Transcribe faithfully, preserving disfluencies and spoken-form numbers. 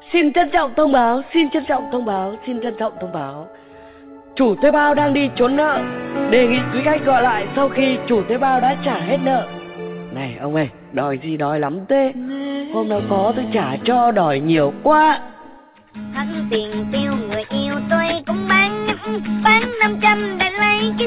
Xin trân trọng thông báo, xin trân trọng thông báo, xin trân trọng thông báo. Chủ thuê bao đang đi trốn nợ, đề nghị quý khách gọi lại sau khi chủ thuê bao đã trả hết nợ. Này ông ơi, đòi gì đòi lắm thế? Hôm nào có tôi trả cho, đòi nhiều quá. Hết tiền tiêu người yêu tôi cũng bán, bán năm trăm để lấy cái